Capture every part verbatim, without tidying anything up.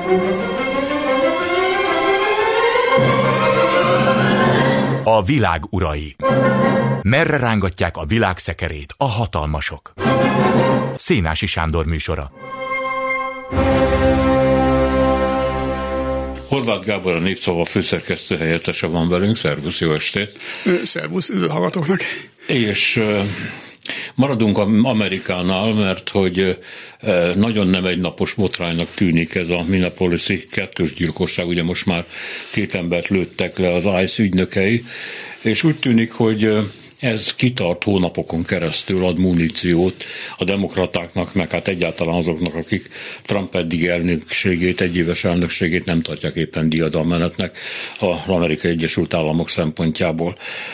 A világ urai. Merre rángatják a világ szekerét a hatalmasok? Szénási Sándor műsora. Horváth Gábor, a Népszava főszerkesztő helyettese van velünk. Szervusz, jó estét! Szervusz, üdv hallgatóknak! És maradunk Amerikánál, mert hogy nagyon nem egynapos botránynak tűnik ez a Minneapolis-i kettős gyilkosság. Ugye most már két embert lőttek le az I C E ügynökei, és úgy tűnik, hogy ez kitart hónapokon keresztül, ad muníciót a demokratáknak, meg hát egyáltalán azoknak, akik Trump eddig elnökségét, egyéves elnökségét nem tartják éppen diadalmenetnek az Amerikai Egyesült Államok szempontjából.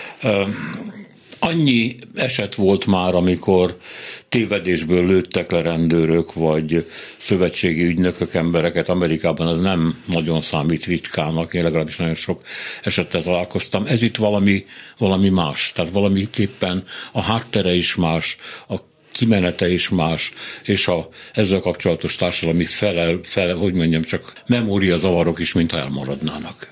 Annyi eset volt már, amikor tévedésből lőttek le rendőrök, vagy szövetségi ügynökök embereket Amerikában, ez nem nagyon számít ritkának, én legalábbis nagyon sok esettel találkoztam. Ez itt valami, valami más, tehát valamiképpen a háttere is más, a kimenete is más, és a ezzel kapcsolatos társadalmi felel, felel, hogy mondjam, csak memóriazavarok is, mintha elmaradnának.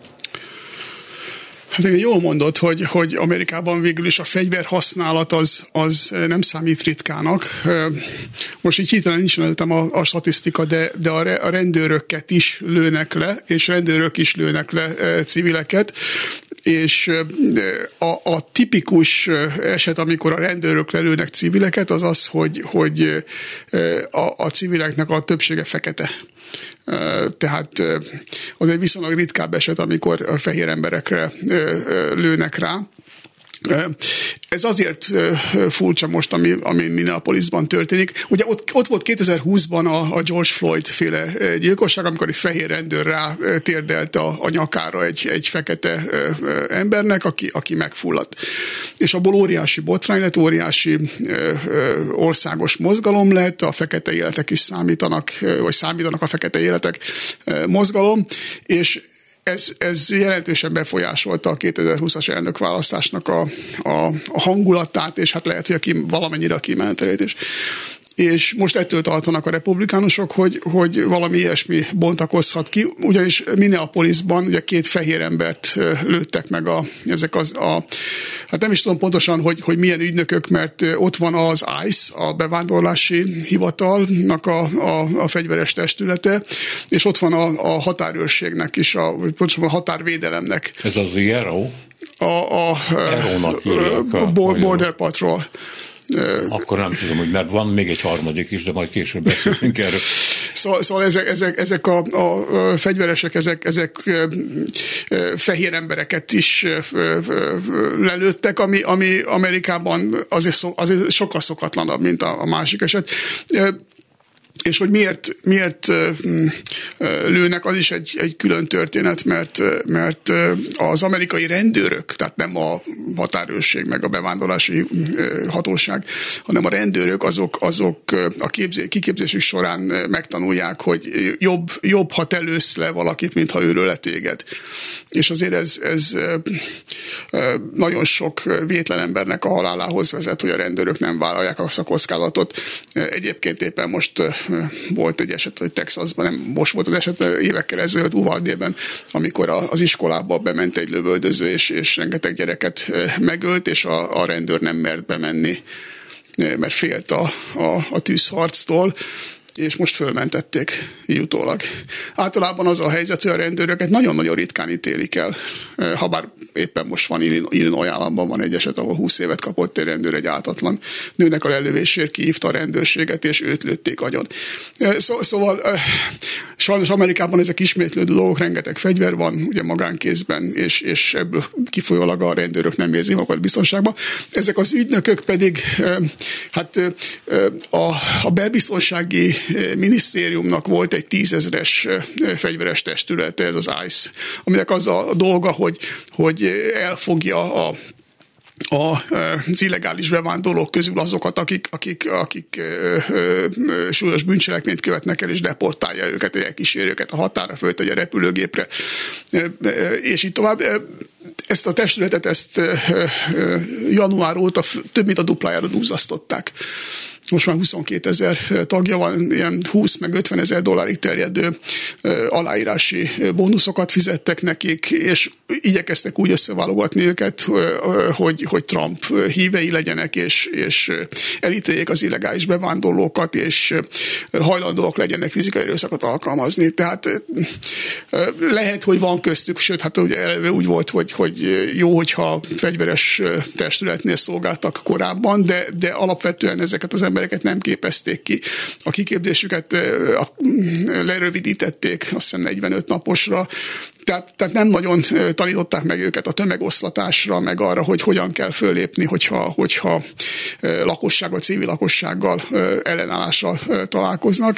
Hát igen, jól mondod, hogy, hogy Amerikában végül is a fegyverhasználat az, az nem számít ritkának. Most így hirtelen nincs előttem a, a statisztika, de, de a rendőröket is lőnek le, és rendőrök is lőnek le civileket, és a, a tipikus eset, amikor a rendőrök lelőnek civileket, az az, hogy, hogy a, a civileknek a többsége fekete. Tehát az egy viszonylag ritkább eset, amikor a fehér emberekre lőnek rá. Ez azért furcsa most, ami, ami Minneapolisban történik. Ugye ott, ott volt kétezer-húszban a, a George Floyd féle gyilkosság, amikor egy fehér rendőr rá térdelt a, a nyakára egy, egy fekete embernek, aki, aki megfulladt. És abból óriási botrány lett, óriási országos mozgalom lett, a fekete életek is számítanak, vagy számítanak a fekete életek mozgalom, és Ez, ez jelentősen befolyásolta a kétezer-húszas elnökválasztásnak a, a, a hangulatát, és hát lehet, hogy a kim, valamennyire a kimenetelét is. És most ettől tartanak a republikánusok, hogy, hogy valami ilyesmi bontakozhat ki, ugyanis Minneapolisban ugye két fehér embert lőttek meg a, ezek az a, hát nem is tudom pontosan, hogy, hogy milyen ügynökök, mert ott van az I C E, a bevándorlási hivatalnak a, a, a fegyveres testülete, és ott van a, a határőrségnek is, a, pontosan a határvédelemnek. Ez az Arrow? A, a, a Border Patrol. Akkor nem tudom, hogy mert van még egy harmadik is, de majd később beszélünk erről. Szóval, szóval ezek, ezek, ezek a, a fegyveresek, ezek, ezek fehér embereket is lelőttek, ami, ami Amerikában azért, szok, azért sokkal szokatlanabb, mint a, a másik eset. És hogy miért, miért lőnek, az is egy, egy külön történet, mert, mert az amerikai rendőrök, tehát nem a határőrség meg a bevándorlási hatóság, hanem a rendőrök azok, azok a képzé, kiképzésük során megtanulják, hogy jobb, jobb ha te lősz le valakit, mint ha őről letéged. És azért ez, ez nagyon sok vétlen embernek a halálához vezet, hogy a rendőrök nem vállalják azt a kockázatot. Egyébként éppen most volt egy eset, hogy Texasban, nem most volt az eset, évekkel ezelőtt Uvalde-ben, amikor az iskolába bement egy lövöldöző, és, és rengeteg gyereket megölt, és a, a rendőr nem mert bemenni, mert félt a, a, a tűzharctól, és most fölmentették így utólag. Általában az a helyzet, hogy a rendőröket nagyon-nagyon ritkán ítélik el. Habár éppen most van Illinois államban van egy eset, ahol húsz évet kapott egy rendőr egy ártatlan nőnek a lelövésért, kihívta a rendőrséget, és őt lőtték agyon. Szó, szóval sajnos Amerikában ezek ismétlődő dolgok, rengeteg fegyver van, ugye magánkézben, és, és ebből kifolyólag a rendőrök nem érzik magukat biztonságban. Ezek az ügynökök pedig hát a, a belbiztonsági minisztériumnak volt egy tízezres fegyveres testülete, ez az I C E, aminek az a dolga, hogy, hogy elfogja a A, az illegális bevándorlók közül azokat, akik, akik, akik ö, ö, ö, súlyos bűncselekményt követnek el, és deportálja őket, elkíséri őket a határa, föltegye a repülőgépre, ö, ö, és így tovább. ezt a testületet ezt január óta több mint a duplájára duzzasztották. Most már huszonkétezer tagja van, ilyen húsz meg ötven ezer dollárig terjedő aláírási bónuszokat fizettek nekik, és igyekeztek úgy összeválogatni őket, hogy, hogy Trump hívei legyenek, és, és elítéljék az illegális bevándorlókat, és hajlandóak legyenek fizikai erőszakot alkalmazni. Tehát lehet, hogy van köztük, sőt, hát ugye eleve úgy volt, hogy, hogy jó, hogyha fegyveres testületnél szolgáltak korábban, de, de alapvetően ezeket az embereket nem képezték ki. A kiképzésüket lerövidítették, azt hiszem negyvenöt naposra, tehát, tehát nem nagyon tanították meg őket a tömegoszlatásra, meg arra, hogy hogyan kell föllépni, hogyha, hogyha lakossággal, civil lakossággal ellenállással találkoznak.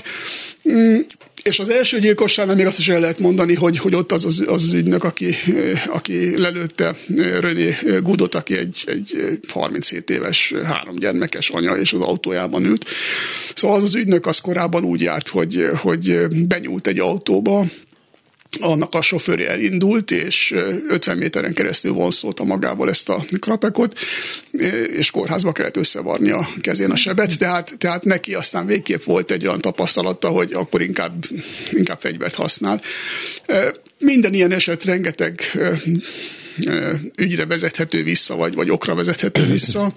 És az első gyilkosságnál még azt is el lehet mondani, hogy, hogy ott az az, az, az ügynök, aki, aki lelőtte René Goodot, aki egy, egy harminchét éves, három gyermekes anya, és az autójában ült. Szóval az az ügynök az korábban úgy járt, hogy, hogy benyúlt egy autóba, annak a sofőr elindult, és ötven méteren keresztül vonszolta magával ezt a krapekot, és kórházba kellett összevarni a kezén a sebet, tehát, tehát neki aztán végképp volt egy olyan tapasztalata, hogy akkor inkább, inkább fegyvert használ. Minden ilyen eset rengeteg ügyre vezethető vissza, vagy, vagy okra vezethető vissza.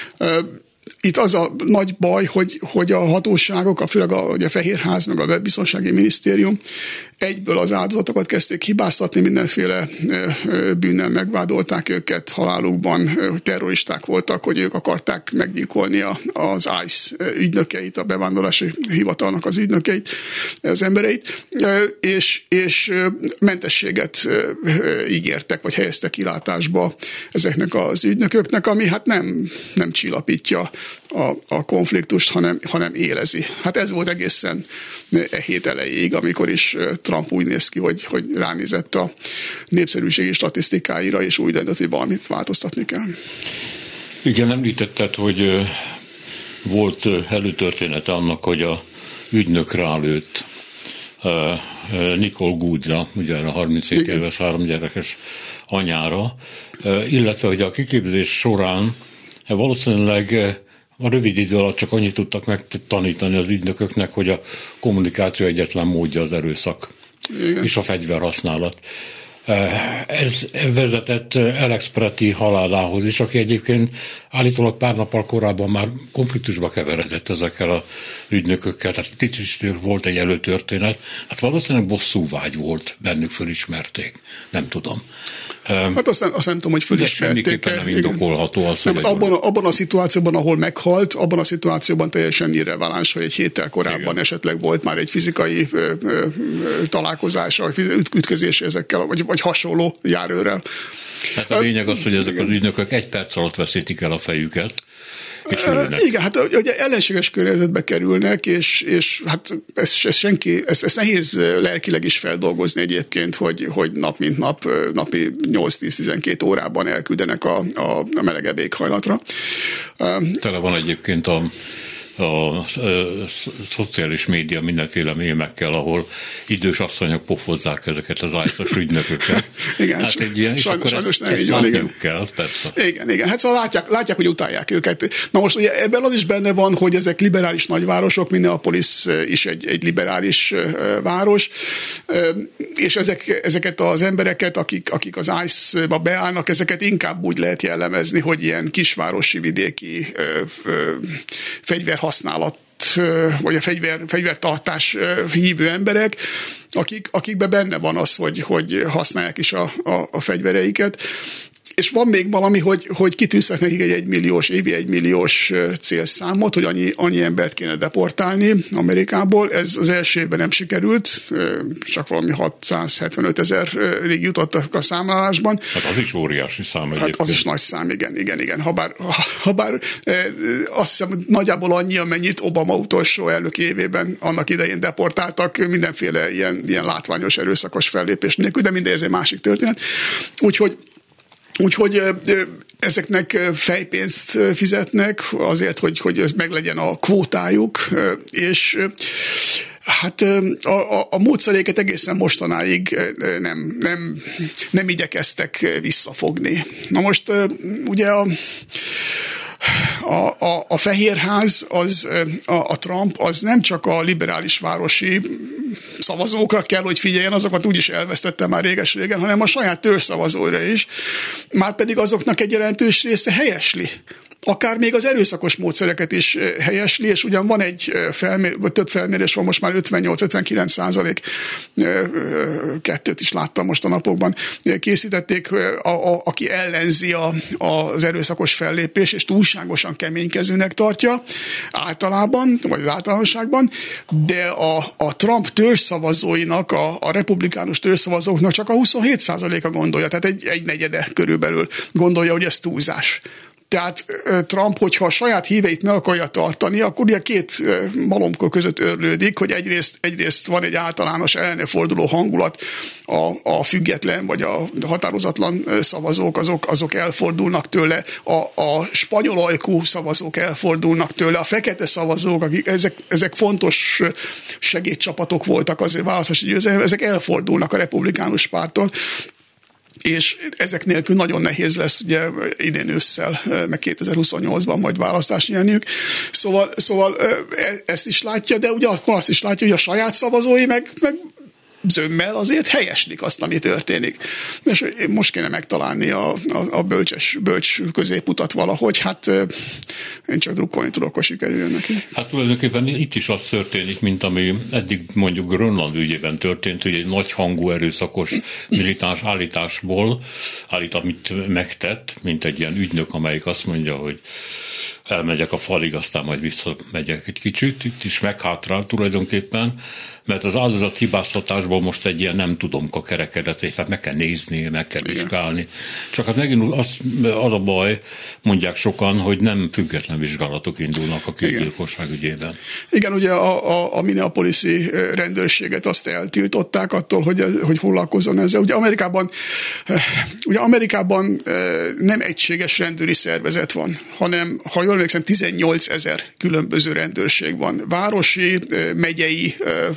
Itt az a nagy baj, hogy, hogy a hatóságok, a főleg a, a Fehérház, meg a Biztonsági Minisztérium egyből az áldozatokat kezdték hibáztatni, mindenféle bűnnel megvádolták őket halálukban, hogy terroristák voltak, hogy ők akarták meggyilkolni az ICE ügynökeit, a bevándorlási hivatalnak az ügynökeit, az embereit, és, és mentességet ígértek, vagy helyeztek kilátásba ezeknek az ügynököknek, ami hát nem, nem csillapítja a, a konfliktust, hanem, hanem élezi. Hát ez volt egészen e hét elejéig, amikor is Trump úgy néz ki, hogy, hogy ránézett a népszerűségi statisztikáira, és úgy döntött, hogy valamit változtatni kell. Igen, említetted, hogy volt előtörténete annak, hogy a ügynök rálőtt Nicole Goodra, ugye a harminchét éves három gyerekes anyára, illetve, hogy a kiképzés során valószínűleg a rövid idő alatt csak annyit tudtak megtanítani az ügynököknek, hogy a kommunikáció egyetlen módja az erőszak. Igen. És a fegyverhasználat. Ez vezetett Alex Preti halálához is, aki egyébként állítólag pár nappal korábban már konfliktusba keveredett ezekkel az ügynökökkel, tehát itt is volt egy előtörténet. Hát valószínűleg bosszúvágy volt, bennük fölismerték, nem tudom. Hát azt nem, azt nem tudom, hogy fölismerték. De semmiképpen nem indokolható az, nem, abban, a, abban a szituációban, ahol meghalt, abban a szituációban teljesen irreváláns, hogy egy héttel korábban igen. esetleg volt már egy fizikai ö, ö, találkozás, vagy ütközés ezekkel, vagy, vagy hasonló járőrrel. Tehát a lényeg az, hogy ezek igen. az ügynökök egy perc alatt veszítik el a fejüket. Uh, igen, hát ugye ellenséges környezetbe kerülnek, és, és hát ez, ez senki, ez, ez nehéz lelkileg is feldolgozni egyébként, hogy, hogy nap mint nap, napi nyolc-tíz-tizenkét órában elküldenek a, a, a melegebb éghajlatra. Uh, Tele van egyébként a a, a, a szociális média mindenféle mémekkel, ahol idős asszonyok pofozzák ezeket az ájszos ügynököket. Igen, hát egy ilyen, sajnos, sajnos ezt, nem ezt így van, igen. kell, persze. Igen, igen, hát szóval látják, látják, hogy utálják őket. Na most ugye ebben az is benne van, hogy ezek liberális nagyvárosok, Minneapolis is egy, egy liberális város, és ezek, ezeket az embereket, akik, akik az ICE-ba beállnak, ezeket inkább úgy lehet jellemezni, hogy ilyen kisvárosi, vidéki fegyverhasználat használat, vagy a fegyver, fegyvertartás hívő emberek, akik, akikben benne van az, hogy, hogy használják is a, a, a fegyvereiket. És van még valami, hogy, hogy kitűztek nekik egy egymilliós, évi egymilliós célszámot, hogy annyi, annyi embert kéne deportálni Amerikából. Ez az első évben nem sikerült, csak valami hatszázhetvenöt ezerig jutottak a számlálásban. Hát az is óriási szám egyébként. Hát az is nagy szám, igen, igen, igen. Habár, habár azt hiszem, nagyjából annyi, amennyit Obama utolsó elnök évében annak idején deportáltak mindenféle ilyen, ilyen látványos, erőszakos fellépés nélkül, de mindegy, ez egy másik történet. Úgyhogy Úgyhogy ezeknek fejpénzt fizetnek azért, hogy, hogy meglegyen a kvótájuk, és Hát a, a, a módszeréket egészen mostanáig nem, nem, nem igyekeztek visszafogni. Na most ugye a A, a, a Fehérház, az, a, a Trump, az nem csak a liberális városi szavazókra kell, hogy figyeljen, azokat úgyis elvesztette már réges-régen, hanem a saját törzszavazóira is, márpedig azoknak egy jelentős része helyesli. Akár még az erőszakos módszereket is helyesli, és ugyan van egy felmér, több felmérés van, most már ötvennyolc-ötvenkilenc százalék, kettőt is láttam most a napokban, készítették, a, a, aki ellenzi a, az erőszakos fellépés, és túlságosan keménykezőnek tartja általában, vagy általánosságban, de a, a Trump törzszavazóinak, a, a republikánus törzszavazóknak csak a huszonhét százaléka gondolja, tehát egy, egy negyede körülbelül gondolja, hogy ez túlzás. Tehát Trump, hogyha a saját híveit meg akarja tartani, akkor ugye két malomkor között örlődik, hogy egyrészt, egyrészt van egy általános ellene forduló hangulat, a, a független vagy a határozatlan szavazók, azok, azok elfordulnak tőle, a, a spanyol ajkú szavazók elfordulnak tőle, a fekete szavazók, akik, ezek, ezek fontos segédcsapatok voltak azért választási győzelem, ezek elfordulnak a republikánus pártól, és ezek nélkül nagyon nehéz lesz ugye idén ősszel, meg kétezer-huszonnyolcban majd választást nyerniük. Szóval, szóval ezt is látja, de ugye akkor azt is látja, hogy a saját szavazói meg, meg zömmel azért helyeslik azt, ami történik. És most kéne megtalálni a, a, a bölcses, bölcs középutat valahogy, hát én csak drukkolni tudok, hogy sikerüljön neki. Hát tulajdonképpen itt is az történik, mint ami eddig mondjuk Grönland ügyében történt, hogy egy nagy hangú erőszakos militáns állításból állít, amit megtett, mint egy ilyen ügynök, amelyik azt mondja, hogy elmegyek a falig, aztán majd visszamegyek egy kicsit, itt is meghátrál tulajdonképpen, mert az áldozat hibáztatásból most egy ilyen nem tudom a kerekedet, tehát meg kell nézni, meg kell vizsgálni. Csak hát megint az, az a baj, mondják sokan, hogy nem független vizsgálatok indulnak a külgyilkosság ügyében. Igen, ugye a, a, a Minneapolis-i rendőrséget azt eltiltották attól, hogy, hogy foglalkozzon ezzel. Ugye Amerikában, ugye Amerikában nem egységes rendőri szervezet van, hanem, ha jól emlékszem, tizennyolc ezer különböző rendőrség van. Városi, megyei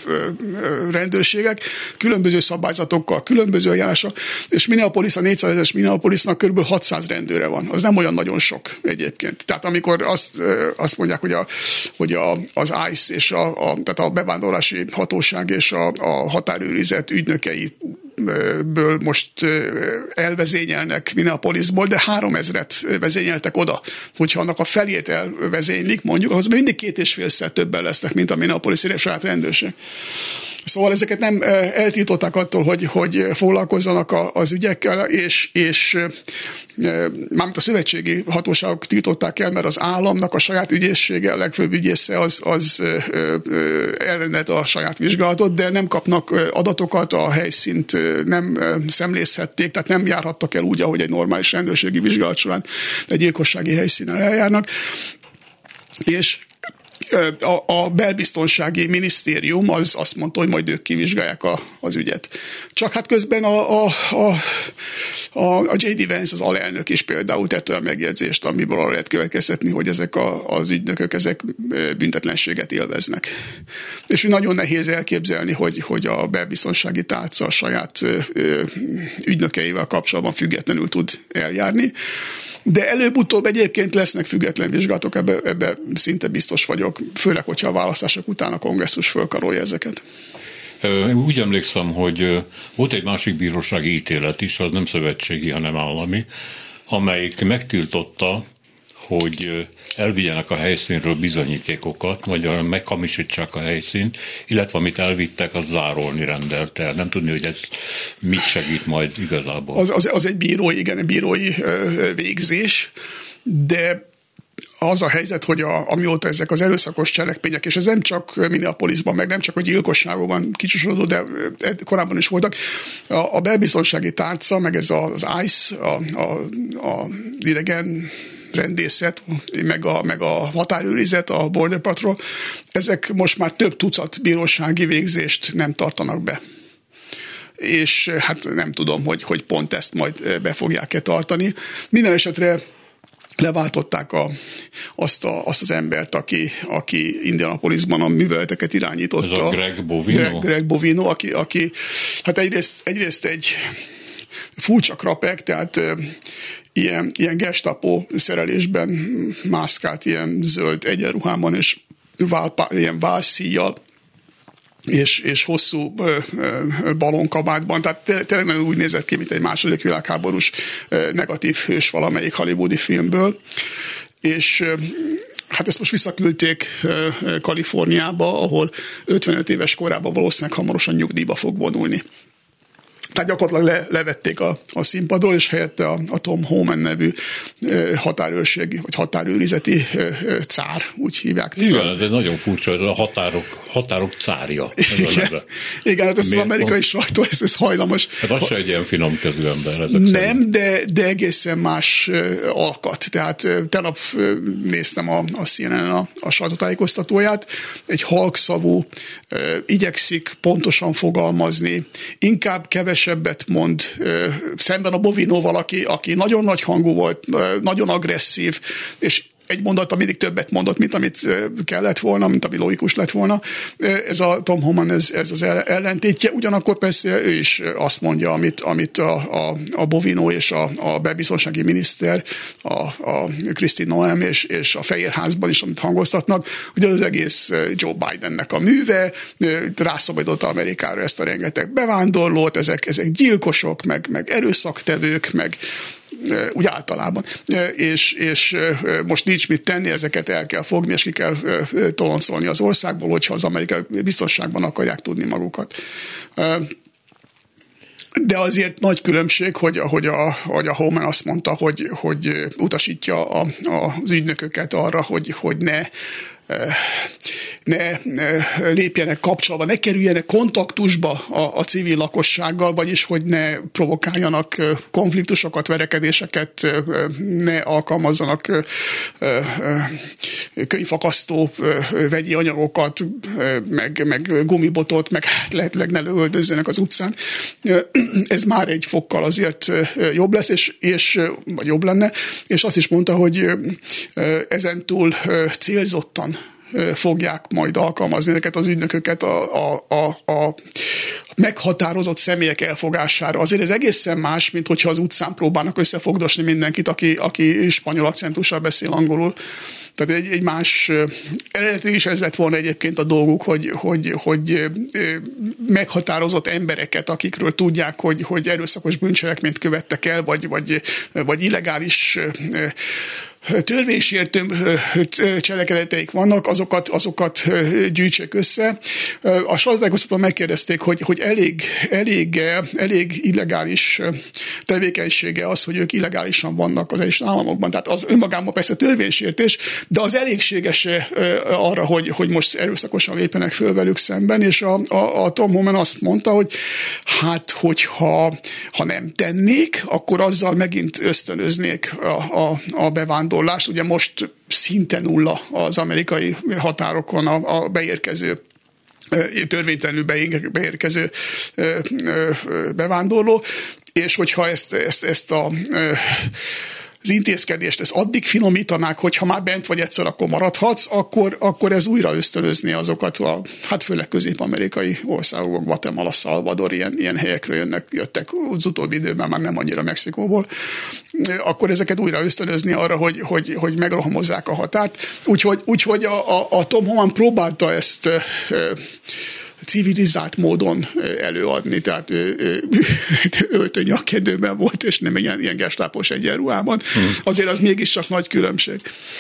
rendőrségek, különböző szabályzatokkal, különböző eljárással, és Minneapolis, a négyszázezres Minneapolisnak kb. hatszáz rendőre van. Az nem olyan nagyon sok egyébként. Tehát amikor azt, azt mondják, hogy, a, hogy a, az i cé e és a, a, tehát a bevándorlási hatóság és a, a határőrizet ügynökei ből most elvezényelnek Minneapolisból, de háromezret vezényeltek oda. Hogyha annak a felét elvezénylik, mondjuk, ahhoz mindig két és félszer többen lesznek, mint a Minneapolis-i saját rendőrség. Szóval ezeket nem eltiltották attól, hogy, hogy foglalkozzanak az ügyekkel, és, és mármint a szövetségi hatóságok tiltották el, mert az államnak a saját ügyészsége, a legfőbb ügyésze az, az elrendelt a saját vizsgálatot, de nem kapnak adatokat, a helyszínt nem szemlézhették, tehát nem járhattak el úgy, ahogy egy normális rendőrségi vizsgálat során egy gyilkossági helyszínen eljárnak. És A, a belbiztonsági minisztérium az azt mondta, hogy majd ők kivizsgálják a, az ügyet. Csak hát közben a, a, a, a, a jé dé Vance, az alelnök is például tett olyan megjegyzést, amiből arra lehet következtetni, hogy ezek a, az ügynökök ezek büntetlenséget élveznek. És nagyon nehéz elképzelni, hogy, hogy a belbiztonsági tárca a saját ügynökeivel kapcsolatban függetlenül tud eljárni. De előbb-utóbb egyébként lesznek független vizsgálatok, ebbe, ebbe szinte biztos vagyok, főleg, hogyha a választások után a kongresszus fölkarolja ezeket. Úgy emlékszem, hogy volt egy másik bírósági ítélet is, az nem szövetségi, hanem állami, amelyik megtiltotta, hogy elvigyenek a helyszínről bizonyítékokat, vagy meghamisítsák a helyszínt, illetve amit elvittek, az zárolni rendelte. Nem tudni, hogy ez mit segít majd igazából. Az, az, az egy bírói, igen, egy bírói végzés, de az a helyzet, hogy a, amióta ezek az erőszakos cselekmények, és ez nem csak Minneapolisban, meg nem csak a gyilkosságokban kicsúsodó, de korábban is voltak, a, a belbiztonsági tárca, meg ez az i cé e, a, a, a idegen rendészet, meg a, meg a határőrizet, a Border Patrol, ezek most már több tucat bírósági végzést nem tartanak be. És hát nem tudom, hogy, hogy pont ezt majd be fogják-e tartani. Minden esetre leváltották a, azt, a, azt az embert, aki, aki Indianapolisban a műveleteket irányította. Ez a Greg Bovino? Greg, Greg Bovino, aki, aki hát egyrészt, egyrészt egy furcsa krapek, tehát e, ilyen, ilyen gestapo szerelésben mászkált, ilyen zöld egyenruhában és válpá, ilyen válszíjjal, és, és hosszú ö, ö, balonkabátban, tehát tényleg úgy nézett ki, mint egy második világháborús ö, negatív hős valamelyik hollywoodi filmből, és ö, hát ezt most visszaküldték ö, ö, Kaliforniába, ahol ötvenöt éves korában valószínűleg hamarosan nyugdíjba fog vonulni. Tehát gyakorlatilag le, levették a, a színpadról, és helyette a, a Tom Homan nevű e, határőrségi, vagy határőrizeti e, e, cár, úgy hívják. Igen, ez egy nagyon furcsa, ez a határok, határok cárja. Ez igen, a igen, hát ez az amerikai sajtó, ez, ez hajlamos. Hát az se egy ilyen finom kezű ember. Ezek nem, de, de egészen más alkat. Tehát tegnap néztem a, a C N N a, a sajtótájékoztatóját, egy halkszavú, igyekszik pontosan fogalmazni, inkább keves sebbet mond, szemben a Bovinoval, aki, aki nagyon nagy hangú volt, nagyon agresszív, és egy mondattal mindig többet mondott, mint amit kellett volna, mint ami logikus lett volna. Ez a Tom Homan, ez, ez az ellentétje. Ugyanakkor persze ő is azt mondja, amit, amit a, a, a Bovino és a, a belbiztonsági miniszter, a, a Kristi Noem és, és a Fehérházban is, amit hangoztatnak, hogy az egész Joe Bidennek a műve, rászabadította Amerikára ezt a rengeteg bevándorlót, ezek, ezek gyilkosok, meg, meg erőszaktevők, meg úgy általában. És, és most nincs mit tenni, ezeket el kell fogni, és ki kell toloncolni az országból, hogyha az amerikai biztonságban akarják tudni magukat. De azért nagy különbség, hogy, hogy, a, hogy a Homan azt mondta, hogy, hogy utasítja a, a, az ügynököket arra, hogy, hogy ne ne, ne lépjenek kapcsolatba, ne kerüljenek kontaktusba a, a civil lakossággal, vagyis hogy ne provokáljanak konfliktusokat, verekedéseket, ne alkalmazzanak könyvfakasztó vegyi anyagokat, meg, meg gumibotot, meg lehetőleg ne lövöldözzenek az utcán. Ez már egy fokkal azért jobb lesz, és, és, vagy jobb lenne, és azt is mondta, hogy ezentúl célzottan fogják majd alkalmazni ezeket az ügynököket a, a, a, a meghatározott személyek elfogására. Azért ez egészen más, mint hogyha az utcán próbálnak összefogdosni mindenkit, aki, aki spanyol akcentussal beszél angolul. Tehát egy, egy más, eredetileg is ez lett volna egyébként a dolguk, hogy, hogy, hogy meghatározott embereket, akikről tudják, hogy, hogy erőszakos bűncselekményt követtek el, vagy, vagy, vagy illegális törvénysértő cselekedeteik vannak, azokat, azokat gyűjtsék össze. A sajtótájékoztatón megkérdezték, hogy, hogy elég, elég, elég illegális tevékenysége az, hogy ők illegálisan vannak az Egyesült Államokban. Tehát az önmagában persze törvénysértés, de az elégséges arra, hogy, hogy most erőszakosan lépjenek föl velük szemben, és a, a, a Tom Homan azt mondta, hogy hát, hogyha ha nem tennék, akkor azzal megint ösztönöznék a, a, a bevándorlást. Ugye most szinte nulla az amerikai határokon a, a beérkező törvénytelenül beérkező bevándorló, és hogyha ezt, ezt, ezt a az intézkedést, ezt addig finomítanák, hogy ha már bent vagy egyszer, akkor maradhatsz, akkor, akkor ez újra ösztönözni azokat, a, hát főleg közép-amerikai országok, Guatemala, Salvador, ilyen, ilyen helyekről jönnek, jöttek az utóbbi időben, már nem annyira Mexikóból, akkor ezeket újra ösztönözni arra, hogy, hogy, hogy megrohamozzák a határt. Úgyhogy, úgyhogy a, a, a Tom Homan próbálta ezt civilizált módon előadni, tehát öltönyakedőben volt, és nem ilyen, ilyen gestápos egyenruhában. Hmm. Azért az mégiscsak nagy különbség.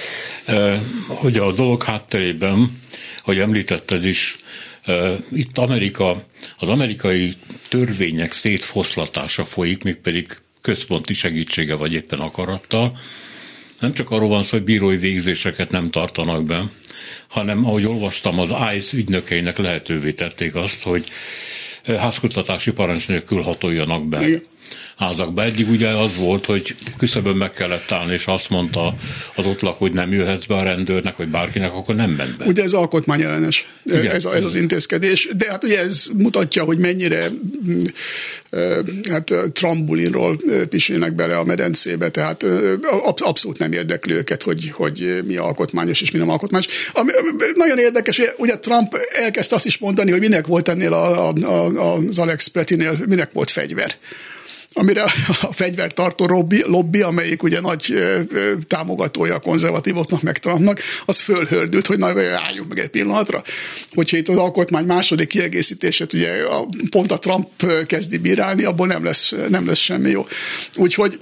Hogy a dolog hátterében, hogy említetted is, itt Amerika, az amerikai törvények szétfoszlatása folyik, mégpedig központi segítsége vagy éppen akarattal. Nem csak arról van szó, hogy bírói végzéseket nem tartanak be, hanem ahogy olvastam, az I C E ügynökeinek lehetővé tették azt, hogy házkutatási parancs nélkül hatoljanak be Igen. házakba. Eddig ugye az volt, hogy küszöbön meg kellett állni, és azt mondta az ott lakó, hogy nem jöhetsz be a rendőrnek, vagy bárkinek, akkor nem ment be. Ugye ez alkotmányellenes, ez, ez az intézkedés, de hát ugye ez mutatja, hogy mennyire hát trambulinról pisilnek bele a medencébe, tehát abszolút nem érdekli őket, hogy, hogy mi alkotmányos és mi nem alkotmányos. Ami nagyon érdekes, hogy ugye Trump elkezdte azt is mondani, hogy minek volt ennél a, a, a, az Alex Prettinél, minek volt fegyver. Amire a fegyvertartó lobby, lobby, amelyik ugye nagy támogatója a konzervatívoknak, meg Trumpnak, az fölhördült, hogy na, álljunk meg egy pillanatra. Hogyha itt az alkotmány második kiegészítését ugye pont a Trump kezdi bírálni, abból nem lesz, nem lesz semmi jó. Úgyhogy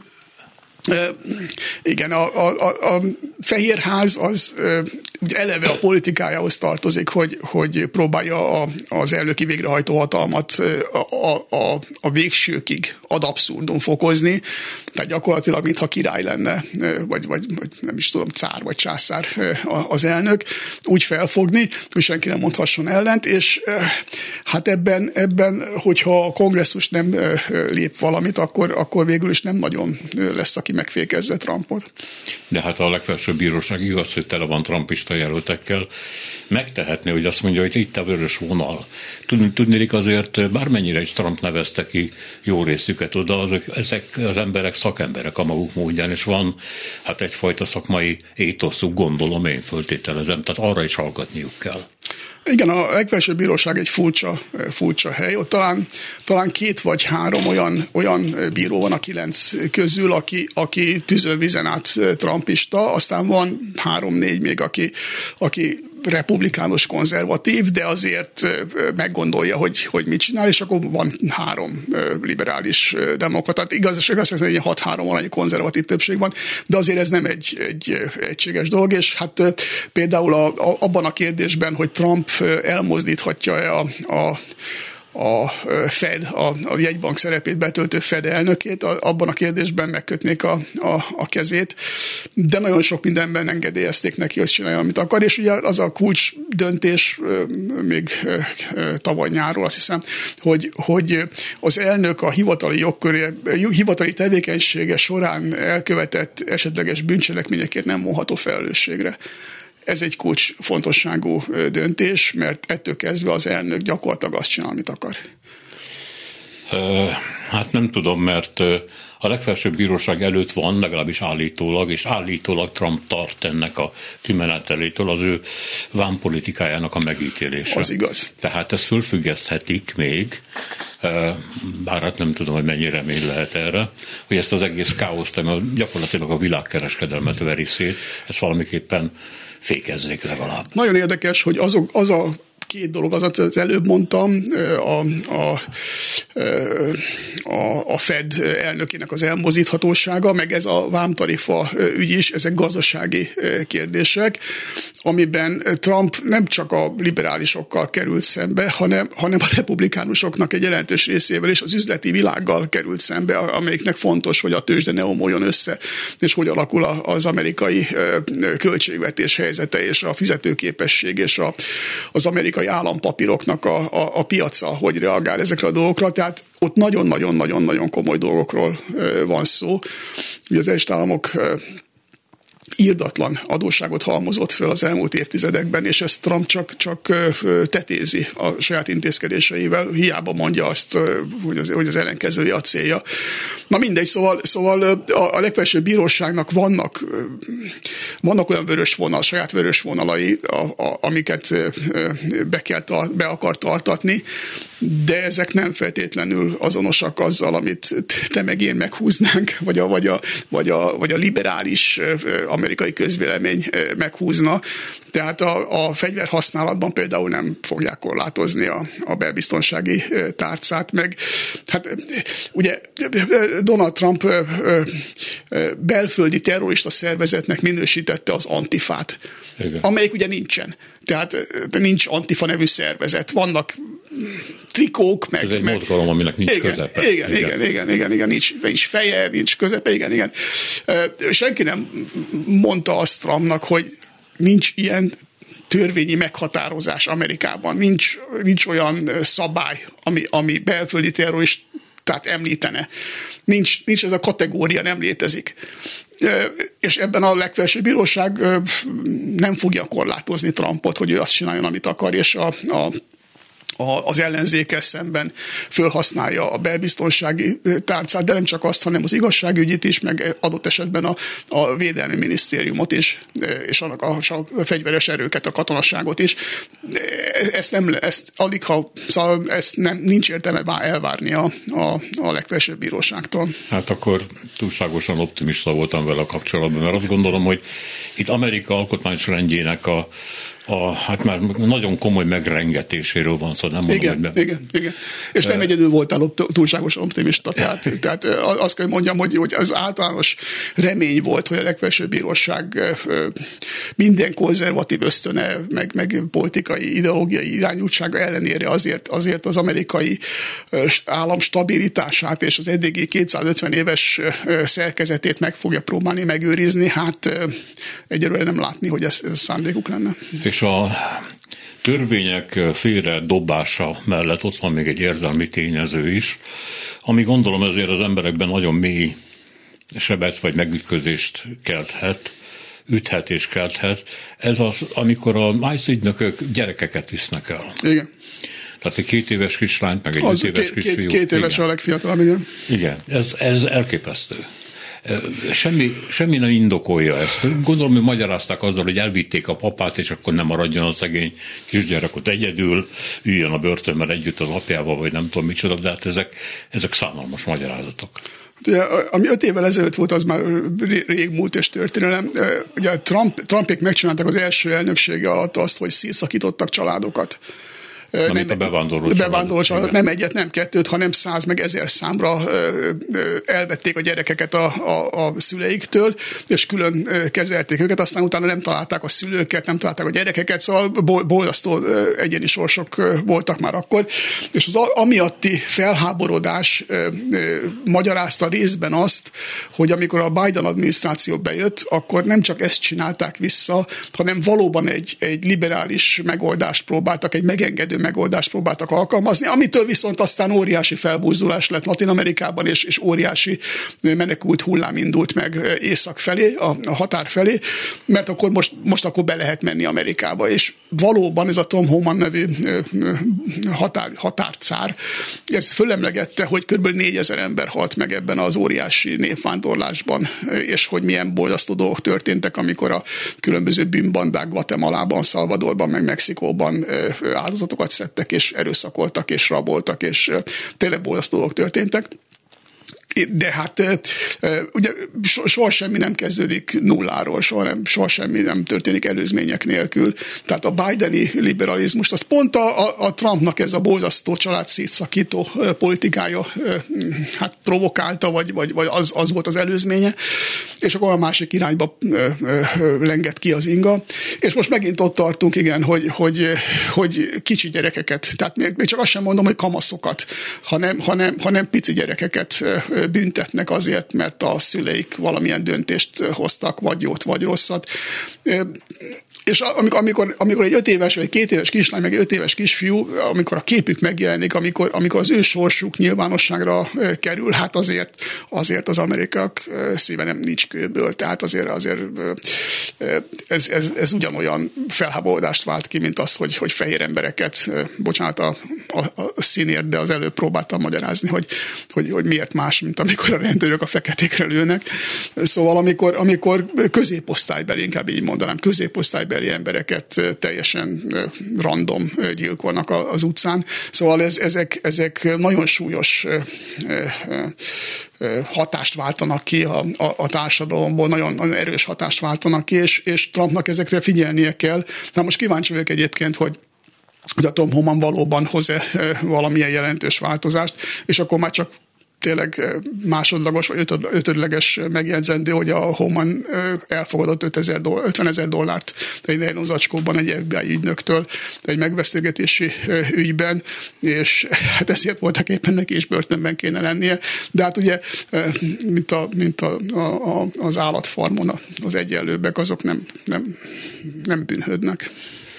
igen, a, a, a Fehérház az ugye eleve a politikájához tartozik, hogy, hogy próbálja a, az elnöki végrehajtó hatalmat a, a, a végsőkig ad abszurdum fokozni, tehát gyakorlatilag mintha király lenne, vagy, vagy, vagy nem is tudom, cár vagy császár az elnök, úgy felfogni, hogy senki nem mondhasson ellent, és hát ebben, ebben hogyha a kongresszus nem lép valamit, akkor, akkor végül is nem nagyon lesz, aki megfékezze Trumpot. De hát a legfelsőbb bíróság igaz, hogy tele van trumpista jelöltekkel, megtehetné, hogy azt mondja, hogy itt a vörös vonal. Tudnélik azért, bármennyire is Trump nevezte ki jó részüket oda, azok, ezek az emberek szakemberek a maguk módján, és van hát egyfajta szakmai étoszuk, gondolom én, föltételezem, tehát arra is hallgatniuk kell. Igen, a legfelsőbb bíróság egy furcsa, furcsa hely. Ott talán, talán két vagy három olyan, olyan bíró van a kilenc közül, aki, aki tűzön-vizen át trumpista, aztán van három-négy még, aki, aki republikánus konzervatív, de azért meggondolja, hogy, hogy mit csinál, és akkor van három liberális demokrata. Igaz, igaz, hogy hat-három alanyi konzervatív többség van, de azért ez nem egy, egy egységes dolog, és hát például a, a, abban a kérdésben, hogy Trump elmozdíthatja a, a a Fed, a, a jegybank szerepét betöltő Fed elnökét, a, abban a kérdésben megkötnék a, a, a kezét, de nagyon sok mindenben engedélyezték neki, hogy csinálja, amit akar, és ugye az a kulcs döntés még tavaly nyáról, azt hiszem, hogy, hogy az elnök a hivatali jogköré, hivatali tevékenysége során elkövetett esetleges bűncselekményekért nem vonható felelősségre. Ez egy kulcs fontosságú döntés, mert ettől kezdve az elnök gyakorlatilag azt csinál, amit akar. Hát nem tudom, mert a legfelsőbb bíróság előtt van, legalábbis állítólag, és állítólag Trump tart ennek a kimenetelétől az ő vámpolitikájának a megítélése. Az igaz. Tehát ezt fölfüggeszthetik még, bár hát nem tudom, hogy mennyi remény lehet erre, hogy ezt az egész káoszt, mert gyakorlatilag a világkereskedelmet veri szét, ezt valamiképpen fékezzék legalább. Nagyon érdekes, hogy azok, az a két dolog, az az előbb mondtam, a, a, a, a Fed elnökének az elmozdíthatósága, meg ez a vámtarifa ügy is, ezek gazdasági kérdések, amiben Trump nem csak a liberálisokkal került szembe, hanem, hanem a republikánusoknak egy jelentős részével és az üzleti világgal került szembe, amelyiknek fontos, hogy a tőzsde ne omoljon össze, és hogy alakul az amerikai költségvetés helyzete, és a fizetőképesség, és a, az amerikai állampapíroknak a, a, a piaca, hogy reagál ezekre a dolgokra. Tehát ott nagyon-nagyon-nagyon-nagyon komoly dolgokról van szó. Ugye az Egyesült Államok irdatlan adósságot halmozott föl az elmúlt évtizedekben, és ezt Trump csak, csak tetézi a saját intézkedéseivel, hiába mondja azt, hogy az, hogy az ellenkezője a célja. Na mindegy, szóval, szóval a, a legfelsőbb bíróságnak vannak, vannak olyan vörös vonal, saját vörös vonalai, a, a, amiket be, kell tart, be akar tartatni, de ezek nem feltétlenül azonosak azzal, amit te meg én meghúznánk, vagy a, vagy a, vagy a, vagy a liberális amerikai közvélemény meghúzna. Tehát a, a fegyverhasználatban például nem fogják korlátozni a, a belbiztonsági tárcát, meg. Hát ugye Donald Trump belföldi terrorista szervezetnek minősítette az Antifát, igen, amelyik ugye nincsen. Tehát nincs Antifa nevű szervezet. Vannak trikók, meg... Ez egy meg, mozgalom, aminek nincs igen, közepe. Igen, igen, igen, igen, igen, igen nincs, nincs feje, nincs közepe, igen, igen. Senki nem mondta azt Trumpnak, hogy nincs ilyen törvényi meghatározás Amerikában. Nincs, nincs olyan szabály, ami, ami belföldi terroristát említene. Nincs, nincs ez a kategória, nem létezik. És ebben a legfelsőbb bíróság nem fogja korlátozni Trumpot, hogy ő azt csináljon, amit akar, és a, a az ellenzékkel szemben felhasználja a belbiztonsági tárcát, de nem csak azt, hanem az igazságügyit is, meg adott esetben a, a védelmi minisztériumot is, és annak a, a fegyveres erőket, a katonasságot is. Ezt nem, ezt alig, ha, szóval ezt nem, nincs értelme elvárni a, a, a legfelsőbb bíróságtól. Hát akkor túlságosan optimista voltam vele kapcsolatban, mert azt gondolom, hogy itt Amerika alkotmányos rendjének a A, hát már nagyon komoly megrengetéséről van szó, nem mondom, igen, hogy be... igen, igen. És nem egyedül voltál túlságosan optimista, tehát, tehát azt kell mondjam, hogy, hogy az általános remény volt, hogy a legfelsőbb bíróság minden konzervatív ösztöne, meg, meg politikai, ideológiai irányultsága ellenére azért, azért az amerikai állam stabilitását és az eddigi kétszázötven éves szerkezetét meg fogja próbálni megőrizni, hát egyelőre nem látni, hogy ez, ez szándékuk lenne. És a törvények félre dobása mellett ott van még egy érzelmi tényező is, ami gondolom ezért az emberekben nagyon mély sebet vagy megütközést kelthet, üthet és kelthet. Ez az, amikor a májsz ügynökök gyerekeket visznek el. Igen. Tehát egy két éves kislányt, meg egy az öt éves két, kisfiú. Két, két éves igen. A legfiatalabb, igen. Igen, ez, ez elképesztő. Semmi, semmi nem indokolja ezt. Gondolom, hogy magyarázták azzal, hogy elvitték a papát, és akkor nem maradjon a szegény kisgyerek ott egyedül, üljön a börtönben együtt az apjával, vagy nem tudom micsoda, de hát ezek, ezek szánalmas magyarázatok. Ugye, ami öt évvel ezelőtt volt, az már rég múlt és történelem. Ugye Trump, Trumpék megcsinálták az első elnöksége alatt azt, hogy szétszakítottak családokat. Nem, nem, a bevándorló bevándorló család, nem egyet, nem kettőt, hanem száz meg ezer számra elvették a gyerekeket a, a, a szüleiktől, és külön kezelték őket, aztán utána nem találták a szülőket, nem találták a gyerekeket, szóval borzasztó egyéni sorsok voltak már akkor, és az amiatti felháborodás magyarázta részben azt, hogy amikor a Biden adminisztráció bejött, akkor nem csak ezt csinálták vissza, hanem valóban egy, egy liberális megoldást próbáltak, egy megengedő megoldást próbáltak alkalmazni, amitől viszont aztán óriási felbuzdulás lett Latin-Amerikában, és, és óriási menekült hullám indult meg észak felé, a, a határ felé, mert akkor most, most akkor be lehet menni Amerikába, és valóban ez a Tom Homan nevű határ, határcár, ez fölemlegette, hogy kb. négyezer ember halt meg ebben az óriási népvándorlásban, és hogy milyen borzasztó dolgok történtek, amikor a különböző bűnbandák Guatemalában, Salvadorban, meg Mexikóban áldozatokat szedtek, és erőszakoltak, és raboltak, és tényleg borzasztó dolgok történtek. De hát ugye soha semmi nem kezdődik nulláról, soha, nem, soha semmi nem történik előzmények nélkül. Tehát a Bideni liberalizmust, az pont a, a Trumpnak ez a borzasztó család szétszakító politikája hát provokálta, vagy, vagy, vagy az, az volt az előzménye, és akkor a másik irányba lengett ki az inga. És most megint ott tartunk, igen, hogy, hogy, hogy kicsi gyerekeket, tehát még, még csak azt sem mondom, hogy kamaszokat, hanem, hanem, hanem pici gyerekeket büntetnek azért, mert a szüleik valamilyen döntést hoztak, vagy jót, vagy rosszat. És amikor, amikor, amikor egy öt éves, vagy két éves kislány, meg egy öt éves kisfiú, amikor a képük megjelenik, amikor, amikor az ő sorsuk nyilvánosságra kerül, hát azért, azért az amerikaiak szíve nem nincs kőből. Tehát azért, azért ez, ez, ez ugyanolyan felháborodást vált ki, mint az, hogy, hogy fehér embereket, bocsánat a, a, a színért, de az előbb próbáltam magyarázni, hogy, hogy, hogy miért más, mint amikor a rendőrök a feketékre lőnek. Szóval amikor, amikor középosztálybeli, inkább így mondanám, középosztálybeli embereket teljesen random gyilkolnak az utcán. Szóval ez, ezek, ezek nagyon súlyos hatást váltanak ki a, a, a társadalomból, nagyon, nagyon erős hatást váltanak ki, és, és Trumpnak ezekre figyelnie kell. Na most kíváncsi vagyok egyébként, hogy hogy a Tom Homan valóban hoz-e valamilyen jelentős változást, és akkor már csak tényleg másodlagos vagy ötödleges megjegyzendő, hogy a Homan elfogadott ötven ezer dollárt egy nejlon zacskóban egy ef bé i ügynöktől egy megvesztegetési ügyben, és hát ezért voltak éppen neki is börtönben kéne lennie. De hát ugye, mint, a, mint a, a, az állatfarmon az egyenlőbbek, azok nem, nem, nem bűnhődnek.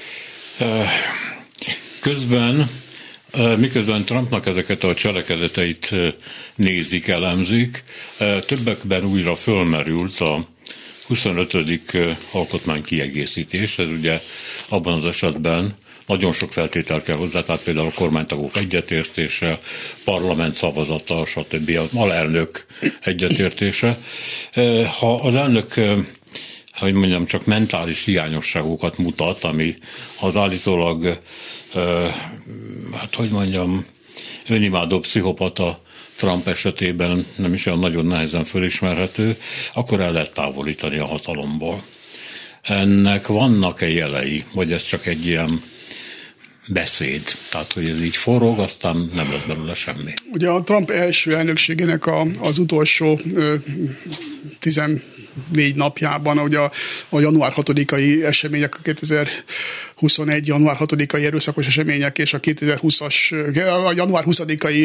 Közben miközben Trumpnak ezeket a cselekedeteit nézik, elemzik, többekben újra fölmerült a huszonötödik alkotmány kiegészítés. Ez ugye abban az esetben nagyon sok feltétel kell hozzá, tehát például a kormánytagok egyetértése, parlament szavazata, stb. Alelnök egyetértése. Ha az elnök, hogy mondjam, csak mentális hiányosságokat mutat, ami az állítólag, hát hogy mondjam, önimádó pszichopata Trump esetében nem is olyan nagyon nehezen fölismerhető, akkor el lehet távolítani a hatalomból. Ennek vannak-e jelei, vagy ez csak egy ilyen beszéd? Tehát, hogy ez így forog, aztán nem lesz belőle semmi. Ugye a Trump első elnökségének a, az utolsó ö, tizennégy napjában, ugye a, a január hatodikai események, a kétezer-huszonegy január hatodikai erőszakos események és a kétezer-húszas, a január huszadikai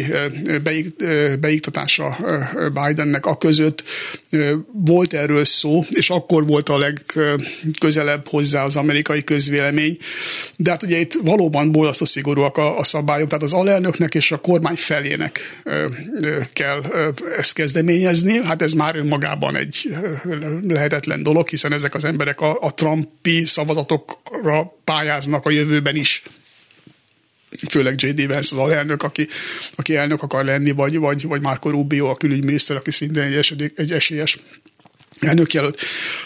beiktatása Bidennek a között volt erről szó, és akkor volt a legközelebb hozzá az amerikai közvélemény. De hát ugye itt valóban borzasztó szigorúak a, a szabályok, tehát az alelnöknek és a kormány felének kell ezt kezdeményezni. Hát ez már önmagában egy lehetetlen dolog, hiszen ezek az emberek a, a Trumpi szavazatokra pályáznak a jövőben is. Főleg jé dé Vance az alelnök, aki, aki elnök akar lenni, vagy, vagy, vagy Marco Rubio, a külügyminiszter, aki szintén egy, esély, egy esélyes elnökjelölt.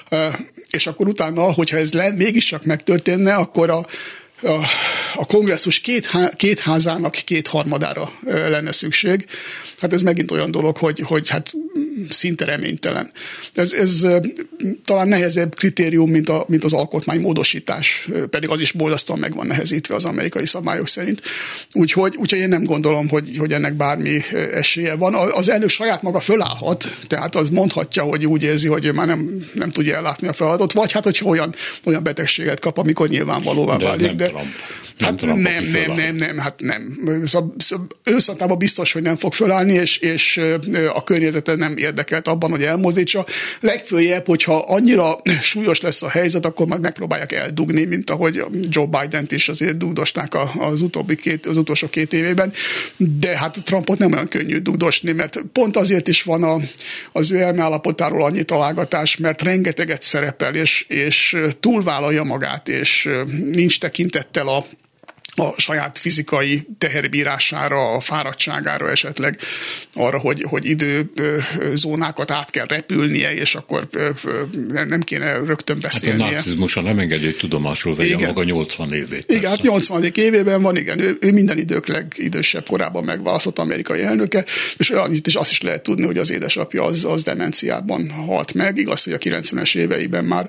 És akkor utána, hogyha ez len, mégiscsak megtörténne, akkor a A, a kongresszus két, há, két házának két harmadára lenne szükség. Hát ez megint olyan dolog, hogy, hogy hát szinte reménytelen. Ez, ez talán nehezebb kritérium, mint, a, mint az alkotmánymódosítás, pedig az is borzasztóan meg van nehezítve az amerikai szabályok szerint. Úgyhogy, úgyhogy én nem gondolom, hogy, hogy ennek bármi esélye van. Az elnök saját maga fölállhat, tehát az mondhatja, hogy úgy érzi, hogy már nem, nem tudja ellátni a feladatot, vagy hát, hogy olyan, olyan betegséget kap, amikor nyilvánvalóvá válik. De Trump. Nem, hát Trump, nem, nem, nem, nem, hát nem. Őszintában biztos, hogy nem fog fölállni, és, és a környezete nem érdekelt abban, hogy elmozdítsa. Legfőjebb, hogyha annyira súlyos lesz a helyzet, akkor majd megpróbálják eldugni, mint ahogy Joe Bident is azért dugdosták az, utóbbi két, az utolsó két évében. De hát Trumpot nem olyan könnyű dugdosni, mert pont azért is van a, az ő elmeállapotáról annyi találgatás, mert rengeteget szerepel, és, és túlvállalja magát, és nincs tekintettel a a saját fizikai teherbírására, a fáradtságára esetleg, arra, hogy, hogy időzónákat át kell repülnie, és akkor nem kéne rögtön beszélnie. Hát a narcizmusa nem engedi, hogy tudomásul vegye igen. maga nyolcvan évét. Igen, persze. Hát nyolcvadik évében van, igen, ő, ő minden idők legidősebb korában megválasztott amerikai elnöke, és annyit is azt is lehet tudni, hogy az édesapja az, az demenciában halt meg, igaz, hogy a kilencvenes éveiben már,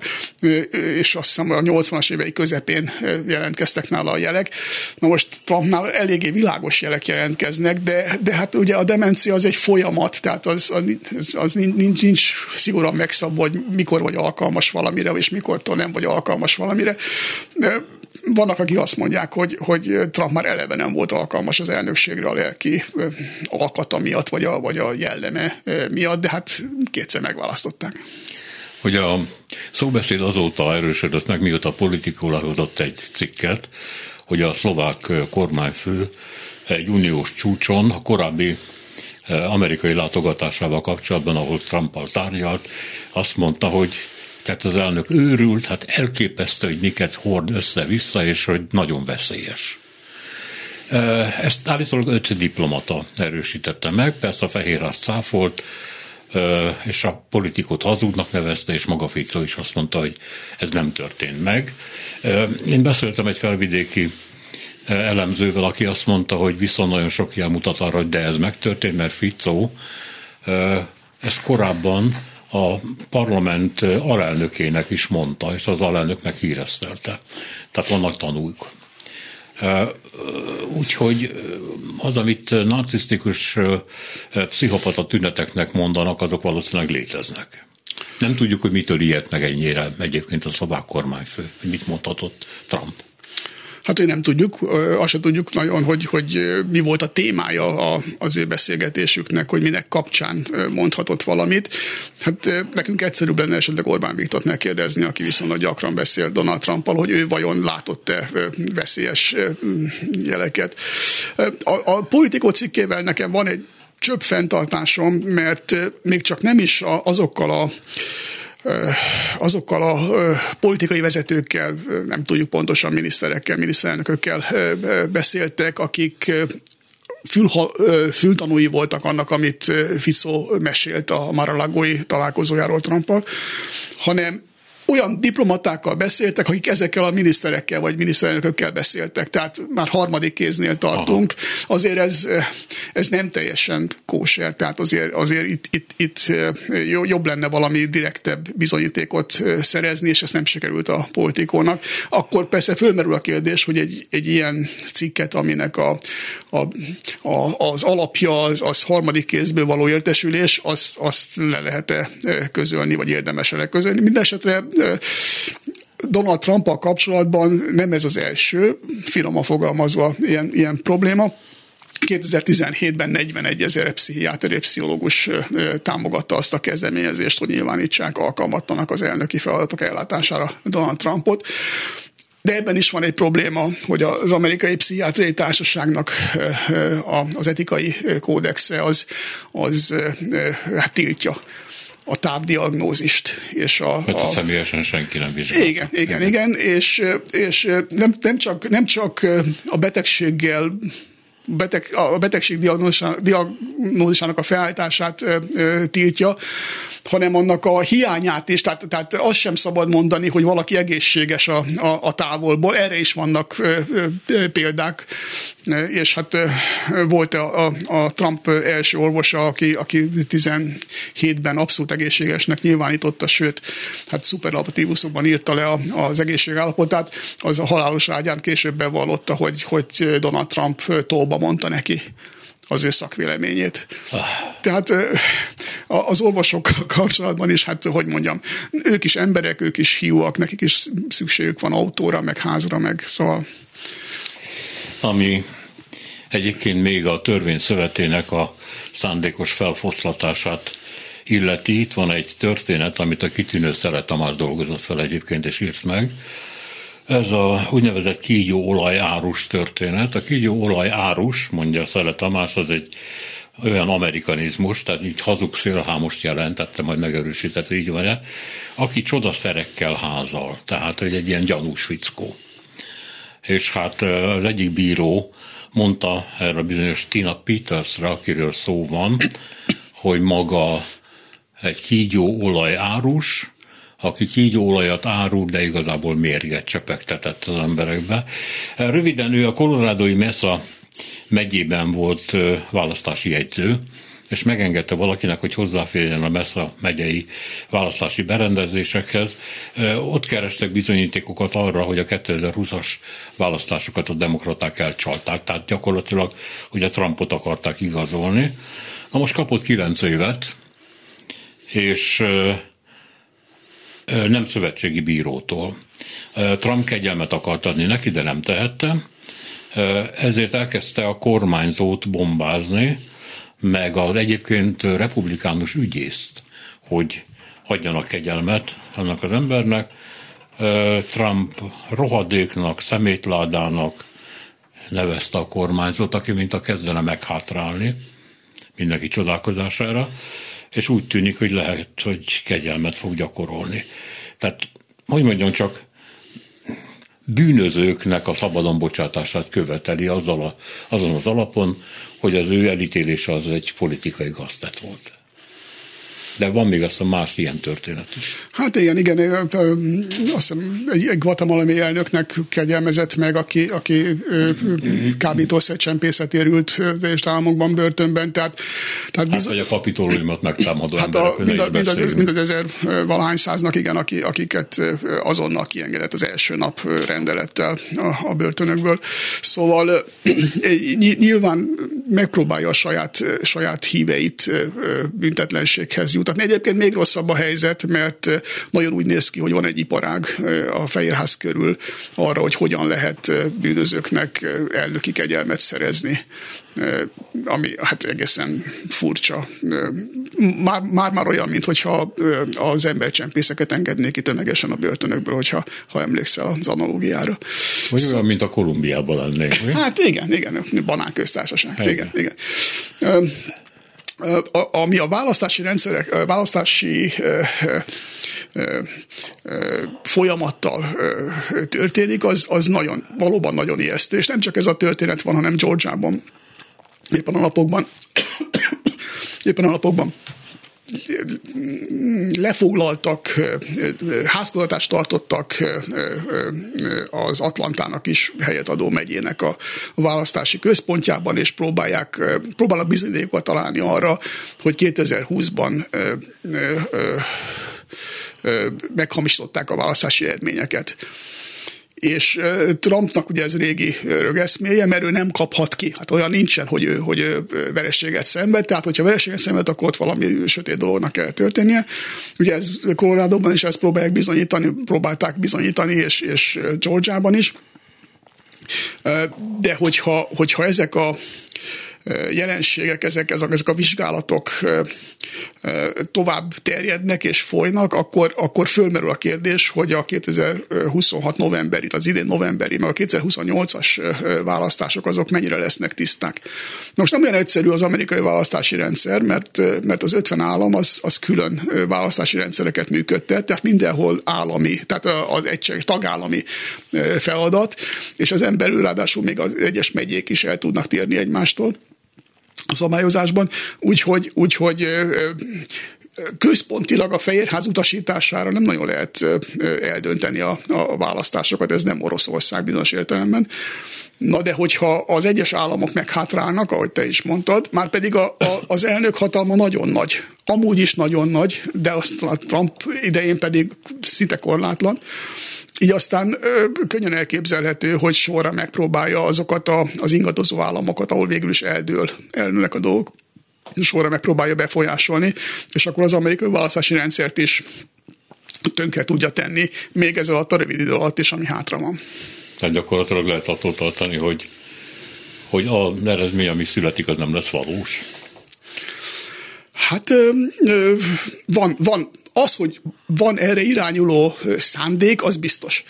és azt hiszem a nyolcvanas évei közepén jelentkeztek nála a jelek. Na most Trumpnál eléggé világos jelek jelentkeznek, de, de hát ugye a demencia az egy folyamat, tehát az, az, az nincs, nincs szigorúan megszabva, hogy mikor vagy alkalmas valamire, és mikortól nem vagy alkalmas valamire. De vannak, akik azt mondják, hogy, hogy Trump már eleve nem volt alkalmas az elnökségre a lelki alkata miatt, vagy a, vagy a jelleme miatt, de hát kétszer megválasztották. Hogy a szóbeszéd azóta erősödött meg, mióta a Politico lehozott egy cikket, hogy a szlovák kormányfő egy uniós csúcson a korábbi amerikai látogatásával kapcsolatban, ahol Trumpal tárgyalt, azt mondta, hogy tehát az elnök őrült, hát elképesztő, hogy miket hord össze-vissza, és hogy nagyon veszélyes. Ezt állítólag öt diplomata erősítette meg, persze a Fehérház cáfolt, és a Politikót hazugnak nevezte, és maga Fico is azt mondta, hogy ez nem történt meg. Én beszéltem egy felvidéki elemzővel, aki azt mondta, hogy viszont nagyon sok jel mutat arra, hogy de ez megtörtént, mert Fico ezt korábban a parlament alelnökének is mondta, és az alelnöknek híresztelte. Tehát vannak tanúk. Úgyhogy az, amit narcisztikus pszichopata tüneteknek mondanak, azok valószínűleg léteznek. Nem tudjuk, hogy mitől ilyet meg ennyire egyébként a szlovák kormányfő, hogy mit mondhatott Trump. Hát, hogy nem tudjuk, azt sem tudjuk nagyon, hogy, hogy mi volt a témája az ő beszélgetésüknek, hogy minek kapcsán mondhatott valamit. Hát nekünk egyszerűbb lenne esetleg Orbán Viktort megkérdezni, aki viszonylag gyakran beszél Donald Trumpal, hogy ő vajon látott-e veszélyes jeleket. A, a Politico cikkével nekem van egy csöbb fenntartásom, mert még csak nem is azokkal a azokkal a politikai vezetőkkel, nem tudjuk pontosan, miniszterekkel, miniszterelnökökkel beszéltek, akik Fül, fültanúi voltak annak, amit Fico mesélt a Mar-a-Lagói találkozójáról Trumppal, hanem olyan diplomatákkal beszéltek, akik ezekkel a miniszterekkel vagy miniszterelnökökkel beszéltek. Tehát már harmadik kéznél tartunk. Aha. Azért ez, ez nem teljesen kóser, tehát azért, azért itt, itt, itt jobb lenne valami direktebb bizonyítékot szerezni, és ezt nem sikerült a Politikónak. Akkor persze fölmerül a kérdés, hogy egy, egy ilyen cikket, aminek a, a, a, az alapja az, az harmadik kézből való értesülés, azt, azt le lehet-e közölni, vagy érdemes-e leközölni. Mindenesetre Donald Trumppal kapcsolatban nem ez az első, finoman fogalmazva, ilyen, ilyen probléma. kétezer-tizenhétben negyvenegy ezer pszichiáter és pszichológus támogatta azt a kezdeményezést, hogy nyilvánítsák alkalmatlanak az elnöki feladatok ellátására Donald Trumpot. De ebben is van egy probléma, hogy az amerikai pszichiátriai társaságnak az etikai kódexe az, az hát tiltja a távdiagnózist. És a, hát a, a személyesen senki nem vizsgálta. Igen, igen, igen, és, és nem, nem, csak, nem csak a betegséggel Beteg, a betegség diagnózisának a felállítását ö, ö, tiltja, hanem annak a hiányát is, tehát, tehát azt sem szabad mondani, hogy valaki egészséges a, a, a távolból. Erre is vannak ö, ö, példák, és hát ö, volt a, a, a Trump első orvosa, aki, aki tizenhétben abszolút egészségesnek nyilvánította, sőt, hát szuperlatívuszokban írta le a, az egészségállapotát, az a halálos ágyán később bevallotta, hogy, hogy Donald Trump tolba mondta neki az ő szakvéleményét. Ah. Tehát az orvosokkal kapcsolatban is, hát hogy mondjam, ők is emberek, ők is hiúak, nekik is szükségük van autóra, meg házra, meg szóval. Ami egyébként még a törvény szövetének a szándékos felfoszlatását illeti, itt van egy történet, amit a kitűnő Szele Tamás dolgozott fel egyébként és írt meg. Ez a úgynevezett kígyóolaj árus történet. A kígyóolaj árus, mondja Szele Tamás, az egy olyan amerikanizmus, tehát így hazug szélhámost jelentette, majd megerősített, így van-e, aki csodaszerekkel házal, tehát hogy egy ilyen gyanús fickó. És hát az egyik bíró mondta erre a bizonyos Tina Petersre, akiről szó van, hogy maga egy kígyóolaj árus, aki kígyóolajat árul, de igazából mérget csepegtetett az emberekbe. Röviden ő a Colorado-i Mesa megyében volt választási jegyző, és megengedte valakinek, hogy hozzáférjen a Mesa megyei választási berendezésekhez. Ott kerestek bizonyítékokat arra, hogy a kétezer-húszas választásokat a demokraták elcsalták, tehát gyakorlatilag ugye Trumpot akarták igazolni. Na most kapott kilenc évet, és nem szövetségi bírótól. Trump kegyelmet akart adni neki, de nem tehette. Ezért elkezdte a kormányzót bombázni, meg az egyébként republikánus ügyészt, hogy adjanak kegyelmet annak az embernek. Trump rohadéknak, szemétládának nevezte a kormányzót, aki mint a kezdene meghátrálni mindenki csodálkozására, és úgy tűnik, hogy lehet, hogy kegyelmet fog gyakorolni. Tehát, hogy mondjam, csak bűnözőknek a szabadon bocsátását követeli azzal a, azon az alapon, hogy az ő elítélése az egy politikai gaztett volt. De van még azt a más ilyen történet is. Hát igen, igen, azt hiszem egy, egy guatemalai elnöknek kegyelmezett meg, aki, aki kábítószercsempészetért ült és államokban börtönben. Tehát, tehát hát, hogy a kapitóliumot megtámadó hát emberek. Mind, a, mind, az, mind az ezer valahány száznak, igen, aki, akiket azonnal kiengedett az első nap rendelettel a, a börtönökből. Szóval nyilván megpróbálja a saját, saját híveit büntetlenséghez jutatni. Egyébként még rosszabb a helyzet, mert nagyon úgy néz ki, hogy van egy iparág a Fehérház körül arra, hogy hogyan lehet bűnözőknek elnöki kegyelmet szerezni, ami hát egészen furcsa. Már, már, már olyan, mintha az embercsempészeket engednék ki tömegesen a börtönökből, hogyha ha emlékszel az analógiára. Vagy olyan, mint a Kolumbiában lennék. Hát igen, igen, banánköztársaság. Igen, igen. Ami a választási rendszerek, választási folyamattal történik, az, az nagyon, valóban nagyon ijesztő. És nem csak ez a történet van, hanem Georgiában éppen a napokban éppen a napokban lefoglaltak, házkutatást tartottak az Atlantának is helyet adó megyének a választási központjában, és próbálják, próbálnak bizonyítékokat találni arra, hogy kétezer-húszban meghamisították a választási eredményeket. És Trumpnak ugye ez régi rögeszméje, mert ő nem kaphat ki. Hát olyan nincsen, hogy ő, hogy ő vereséget szenved, tehát hogyha vereséget szenved, akkor ott valami sötét dolognak kell történnie. Ugye ez Colorado-ban is ezt próbálják bizonyítani, próbálták bizonyítani, és, és Georgiában is. De hogyha, hogyha ezek a jelenségek, ezek, ezek, ezek a vizsgálatok tovább terjednek és folynak, akkor, akkor fölmerül a kérdés, hogy a kétezer-huszonhat novemberi, az idén novemberi, meg a kétezer-huszonnyolcas választások azok mennyire lesznek tiszták. Most nem olyan egyszerű az amerikai választási rendszer, mert, mert az ötven állam az, az külön választási rendszereket működtet, tehát mindenhol állami, tehát az egységes tagállami feladat, és ezen belül ráadásul még az egyes megyék is el tudnak térni egymástól a szabályozásban, úgyhogy, úgyhogy központilag a Fehérház utasítására nem nagyon lehet eldönteni a, a választásokat, ez nem Oroszország bizonyos értelemben. Na de hogyha az egyes államok meghátrálnak, ahogy te is mondtad, már pedig a, a, az elnök hatalma nagyon nagy, amúgy is nagyon nagy, de azt a Trump idején pedig szinte korlátlan, így aztán ö, könnyen elképzelhető, hogy sorra megpróbálja azokat a, az ingadozó államokat, ahol végül is eldől, eldőlnek a dolgok, sorra megpróbálja befolyásolni, és akkor az amerikai választási rendszert is tönkre tudja tenni, még ez alatt a rövid idő alatt is, ami hátra van. Tehát gyakorlatilag lehet attól tartani, hogy, hogy az eredmény, ami születik, az nem lesz valós. Hát ö, ö, van, van az, hogy van erre irányuló szándék, az biztos.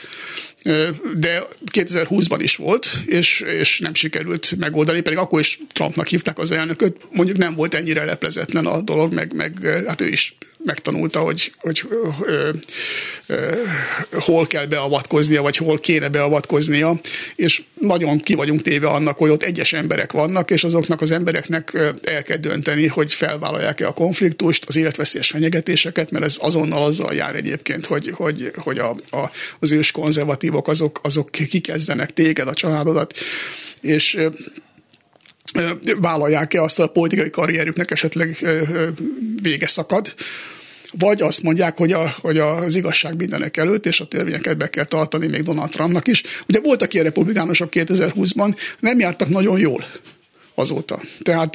De kétezer-húszban is volt, és, és nem sikerült megoldani, pedig akkor is Trumpnak hívták az elnököt, mondjuk nem volt ennyire leplezetlen a dolog, meg, meg hát ő is megtanulta, hogy, hogy ö, ö, hol kell beavatkoznia, vagy hol kéne beavatkoznia, és nagyon ki vagyunk téve annak, hogy ott egyes emberek vannak, és azoknak az embereknek el kell dönteni, hogy felvállalják-e a konfliktust, az életveszélyes fenyegetéseket, mert ez azonnal azzal jár egyébként, hogy, hogy, hogy a, a, az ős konzervatívok azok, azok kikezdenek téged, a családodat, és vállalják-e azt, a politikai karrierüknek esetleg vége szakad, vagy azt mondják, hogy, a, hogy az igazság mindenek előtt, és a törvényeket be kell tartani még Donald Trumpnak is. Ugye voltak ilyen republikánusok kétezer-húszban, nem jártak nagyon jól azóta. Tehát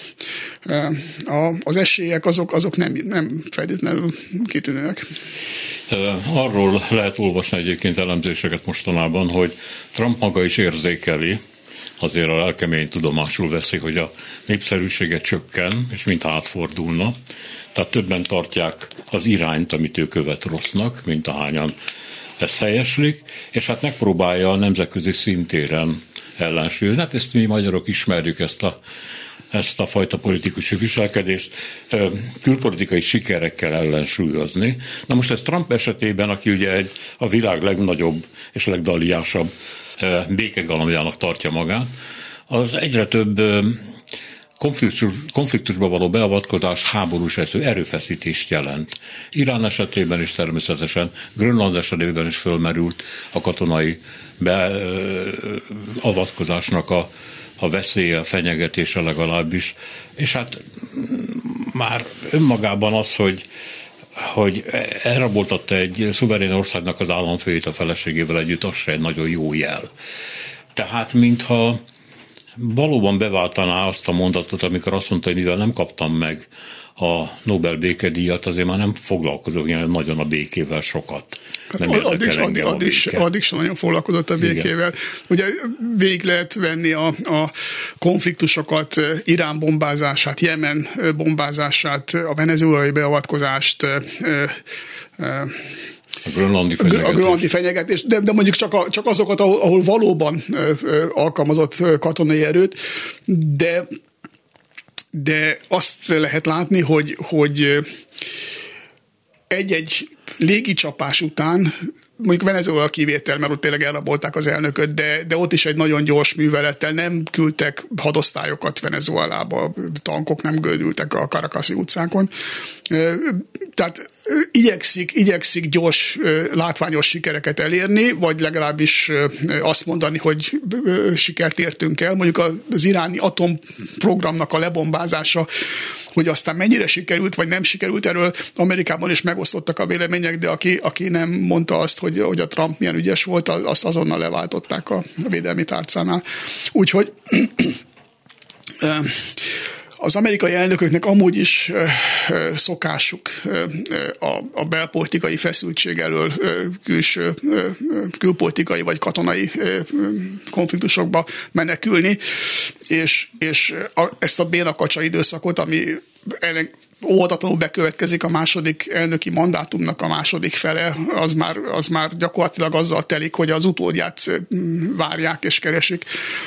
az esélyek azok, azok nem, nem feltétlenül kitűnőek. Arról lehet olvasni egyébként elemzéseket mostanában, hogy Trump maga is érzékeli, azért a lelkemény tudomásul veszi, hogy a népszerűsége csökken, és mint átfordulna. Tehát többen tartják az irányt, amit ő követ rossznak, mint ahányan ezt helyeslik, és hát megpróbálja a nemzetközi szintéren ellensúlyozni. Hát ezt mi magyarok ismerjük, ezt a, ezt a fajta politikusi viselkedést, külpolitikai sikerekkel ellensúlyozni. Na most ez Trump esetében, aki ugye egy, a világ legnagyobb és legdaliásabb békegalomjának tartja magát, az egyre több konfliktus, konfliktusba való beavatkozás háborús erőfeszítést jelent. Irán esetében is természetesen, Grönland esetében is fölmerült a katonai beavatkozásnak a, a veszélye, a fenyegetése legalábbis. És hát már önmagában az, hogy hogy elraboltatta egy szuverén országnak az államfőjét a feleségével együtt, az se egy nagyon jó jel. Tehát mintha valóban beváltaná azt a mondatot, amikor azt mondta, hogy mivel nem kaptam meg a Nobel békedíjat, azért már nem foglalkozok ilyen nagyon a békével sokat. Nem hát addig, addig, addig, addig sem nagyon foglalkozott a békével. Igen. Ugye végig lehet venni a, a konfliktusokat, Irán bombázását, Jemen bombázását, a venezuelai beavatkozást, a grönlandi fenyegetés, a grönlandi fenyegetés de, de mondjuk csak, a, csak azokat, ahol, ahol valóban alkalmazott katonai erőt, de de azt lehet látni, hogy, hogy egy-egy légicsapás után, mondjuk Venezuela kivétel, mert ott tényleg elrabolták az elnököt, de, de ott is egy nagyon gyors művelettel nem küldtek hadosztályokat Venezuelába, tankok nem gördültek a Caracasi utcákon. Tehát igyekszik, igyekszik gyors, látványos sikereket elérni, vagy legalábbis azt mondani, hogy sikert értünk el. Mondjuk az iráni atomprogramnak a lebombázása, hogy aztán mennyire sikerült, vagy nem sikerült, erről Amerikában is megosztottak a vélemények, de aki, aki nem mondta azt, hogy, hogy a Trump milyen ügyes volt, azt azonnal leváltották a védelmi tárcánál. Úgyhogy az amerikai elnököknek amúgy is szokásuk a, a belpolitikai feszültség elől külső, külpolitikai vagy katonai konfliktusokba menekülni, és, és a, ezt a bénakacsa időszakot, ami óvatatlanul bekövetkezik a második elnöki mandátumnak a második fele, az már, az már gyakorlatilag azzal telik, hogy az utódját várják és keresik.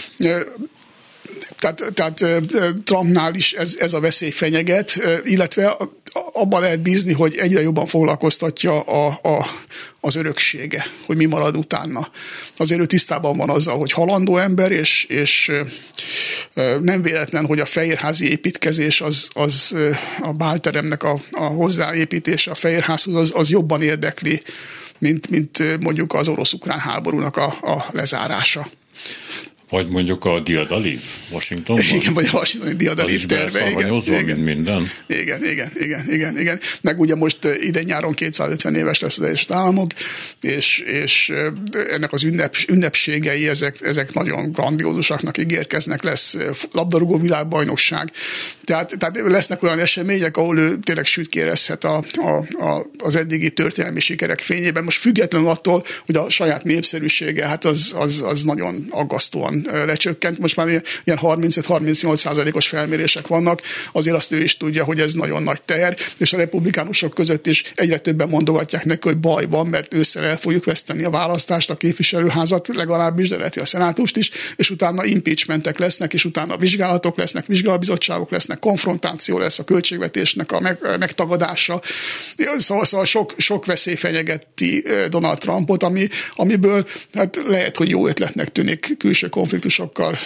Tehát, tehát Trumpnál is ez, ez a veszély fenyeget, illetve abban lehet bízni, hogy egyre jobban foglalkoztatja a, a, az öröksége, hogy mi marad utána. Azért ő tisztában van azzal, hogy halandó ember, és, és nem véletlen, hogy a fehérházi építkezés, az, az a bálteremnek a, a hozzáépítése a Fehérházhoz, az, az jobban érdekli, mint, mint mondjuk az orosz-ukrán háborúnak a, a lezárása. Vagy mondjuk a Diadalív Washingtonban. Igen, vagy a Washingtoni Diadalív terve. Igen, igen, mint minden. Igen, igen, igen, igen, igen. Meg ugye most ide nyáron kétszázötven éves lesz az Egyesült Államok, és, és ennek az ünnep, ünnepségei, ezek, ezek nagyon grandiózusaknak ígérkeznek, lesz labdarúgó világbajnokság. Tehát, tehát lesznek olyan események, ahol ő tényleg sütkérezhet a, a, a, az eddigi történelmi sikerek fényében. Most függetlenül attól, hogy a saját népszerűsége, hát az, az, az nagyon aggasztóan lecsökkent, most már ilyen harmincöt-harmincnyolc százalékos felmérések vannak, azért azt ő is tudja, hogy ez nagyon nagy teher, és a republikánusok között is egyre többen mondogatják neki, hogy baj van, mert ősszel el fogjuk veszteni a választást, a képviselőházat legalábbis, de lehet, hogy a szenátust is, és utána impeachmentek lesznek, és utána vizsgálatok lesznek, vizsgálóbizottságok lesznek, konfrontáció lesz a költségvetésnek a meg, megtagadása. Szóval, szóval sok, sok veszély fenyegeti Donald Trumpot, ami, amiből hát lehet, hogy jó ötletnek tűnik külső konfliktusokkal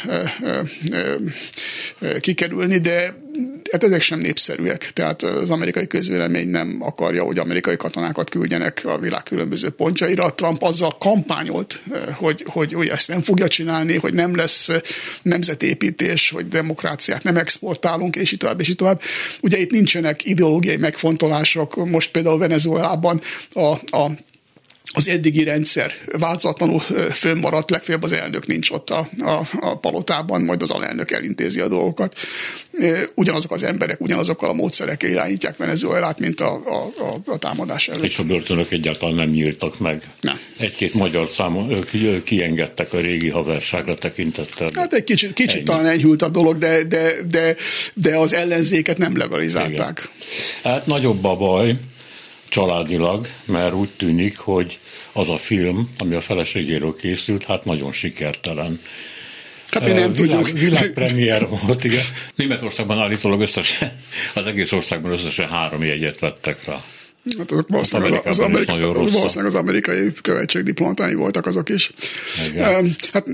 kikerülni, de hát ezek sem népszerűek. Tehát az amerikai közvélemény nem akarja, hogy amerikai katonákat küldjenek a világ különböző pontjaira. Trump azzal kampányolt, hogy, hogy, hogy ezt nem fogja csinálni, hogy nem lesz nemzetépítés, hogy demokráciát nem exportálunk, és így tovább, és így tovább. Ugye itt nincsenek ideológiai megfontolások. Most például Venezuelában a, a az eddigi rendszer változatlanul fönnmaradt, legfeljebb az elnök nincs ott a, a, a palotában, majd az alelnök elintézi a dolgokat. Ugyanazok az emberek, ugyanazokkal a módszerekkel irányítják Venezuelát, mint a, a, a, a támadás előtt. És a börtönök egyáltalán nem nyíltak meg. Nem. Egy-két magyar számon kiengedtek a régi haverságra tekintettel. Hát egy kicsit, kicsit talán enyhült a dolog, de, de, de, de az ellenzéket nem legalizálták. Igen. Hát nagyobb a baj családilag, mert úgy tűnik, hogy az a film, ami a feleségéről készült, hát nagyon sikertelen. Hát mi nem Világ, tudjuk. világpremiér volt, igen. Németországban állítólag összesen, az egész országban összesen három jegyet vettek rá. Hát azok valószínűleg az, az, amerikai, valószínűleg az amerikai követségdiplomatái voltak azok is. Igen. Hát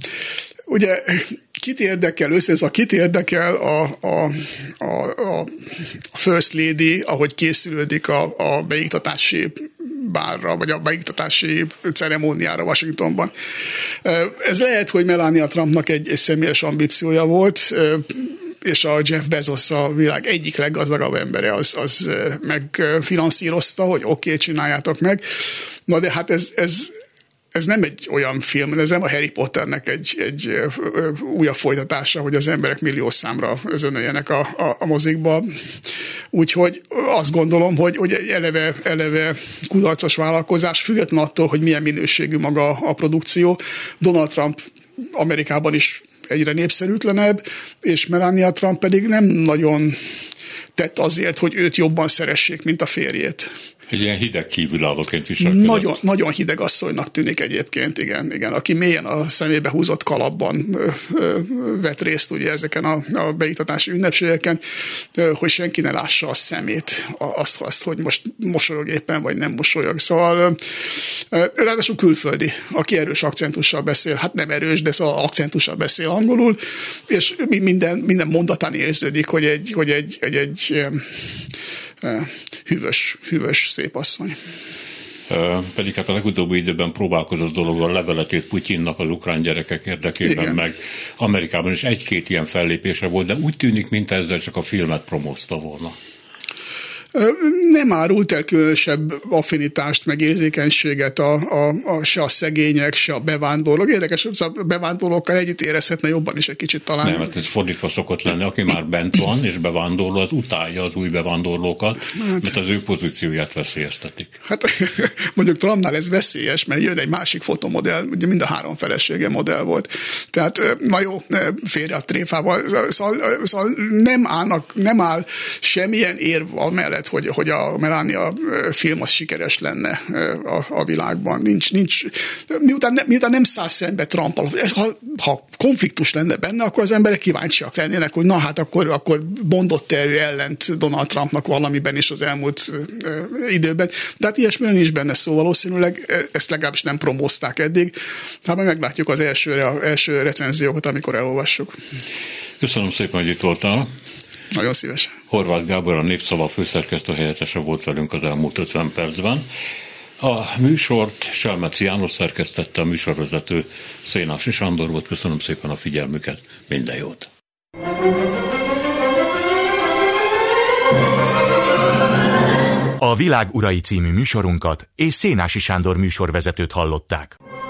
ugye kit érdekel, össze a kit érdekel a, a, a, a First Lady, ahogy készülődik a, a beiktatási bárra, vagy a beiktatási ceremóniára Washingtonban. Ez lehet, hogy Melania Trumpnak egy, egy személyes ambíciója volt, és a Jeff Bezos, a világ egyik leggazdagabb embere, az, az megfinanszírozta, hogy oké, okay, csináljátok meg. Na de hát ez, ez Ez nem egy olyan film, ez nem a Harry Potternek egy, egy újabb folytatása, hogy az emberek millió számra özönöljenek a, a, a mozikba. Úgyhogy azt gondolom, hogy, hogy egy eleve, eleve kudarcos vállalkozás, független attól, hogy milyen minőségű maga a produkció. Donald Trump Amerikában is egyre népszerűtlenebb, és Melania Trump pedig nem nagyon tett azért, hogy őt jobban szeressék, mint a férjét. Egy ilyen hideg kívülállóként viselkedett. Nagyon, nagyon hideg asszonynak tűnik egyébként, igen, igen. Aki mélyen a szemébe húzott kalapban ö, ö, vett részt ugye ezeken a, a beiktatási ünnepségeken, ö, hogy senki ne lássa a szemét, azt, azt, hogy most mosolyog éppen, vagy nem mosolyog. Szóval ö, ráadásul külföldi, aki erős akcentussal beszél, hát nem erős, de szóval akcentussal beszél angolul, és minden, minden mondatán érződik, hogy egy, hogy egy, egy, egy, egy hűvös, hűvös szép asszony. Pedig hát a legutóbbi időben próbálkozott dologgal leveletét Putyinnak az ukrán gyerekek érdekében, igen. Meg Amerikában is egy-két ilyen fellépése volt, de úgy tűnik, mint ezzel csak a filmet promózta volna. Nem árult el különösebb affinitást, meg érzékenységet a, a, a, se a szegények, se a bevándorlók. Érdekes, hogy a bevándorlókkal együtt érezhetne jobban is egy kicsit talán. Nem, mert ez fordítva szokott lenni. Aki már bent van és bevándorló, az utálja az új bevándorlókat, hát, mert az ő pozícióját veszélyeztetik. Hát mondjuk Trumpnál ez veszélyes, mert jön egy másik fotomodell, ugye mind a három felesége modell volt. Tehát na jó, félre a tréfával. Szóval, szóval nem, állnak, nem áll semmilyen érv amellett, hogy, hogy a Melania film az sikeres lenne a, a világban. Nincs, nincs, miután, ne, miután nem száll szembe Trumpal, ha, ha konfliktus lenne benne, akkor az emberek kíváncsiak lennének, hogy na hát akkor, akkor mondott-e ő ellent Donald Trumpnak valamiben is az elmúlt időben. De hát ilyesmilyen nincs benne szó, valószínűleg ezt legalábbis nem promózták eddig. Hát majd meglátjuk az első, első recenziókat, amikor elolvassuk. Köszönöm szépen, hogy itt voltál. Nagyon szívesen. Horváth Gábor, a Népszava főszerkesztő helyettese volt velünk az elmúlt ötven percben. A műsort Selmeci János szerkesztette, a műsorvezető Szénási Sándor volt. Köszönöm szépen a figyelmüket, minden jót! A Világ urai című műsorunkat és Szénási Sándor műsorvezetőt hallották.